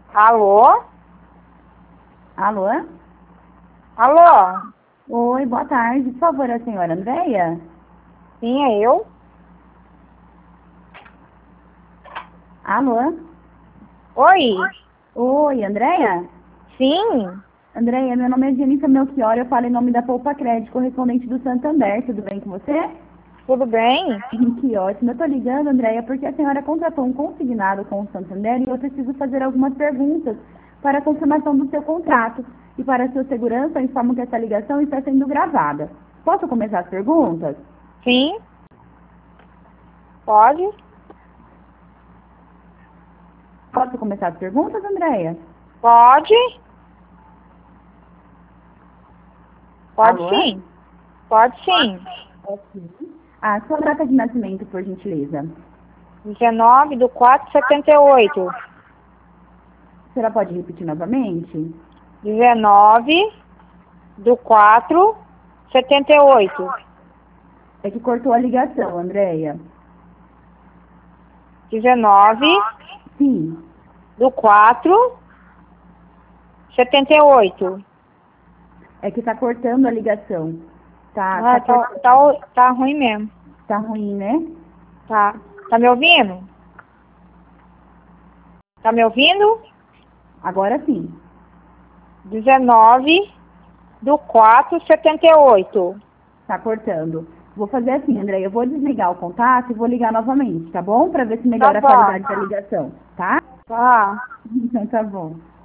Alô? Alô? Alô? Oi, boa tarde. Por favor, a senhora Andréia? Sim, é eu? Alô? Oi? Oi, Andréia? Sim? Andréia, meu nome é Jennifer Melchior, eu falo em nome da Poupa Crédito, correspondente do Santander. Tudo bem com você? Tudo bem? Que ótimo. Eu tô ligando, Andréia, porque a senhora contratou um consignado com o Santander e eu preciso fazer algumas perguntas para a confirmação do seu contrato. E para a sua segurança, eu informo que essa ligação está sendo gravada. Posso começar as perguntas? Sim? Pode? Posso começar as perguntas, Andréia? Pode? Pode Alô? sim. Pode sim. A sua data de nascimento, por gentileza. 19/4/78. A senhora pode repetir novamente? 19/4/78. É que cortou a ligação, Andréia. 19/4/78. Sim, é que tá cortando a ligação. Ah, tá ruim mesmo. Tá ruim, né? Tá. Tá me ouvindo? Tá me ouvindo? Agora sim. 19/4/78. Tá cortando. Vou fazer assim, Andréia. Eu vou desligar o contato e vou ligar novamente, tá bom? Pra ver se Tá melhora a bom. qualidade da ligação, tá? Tá. Então tá bom.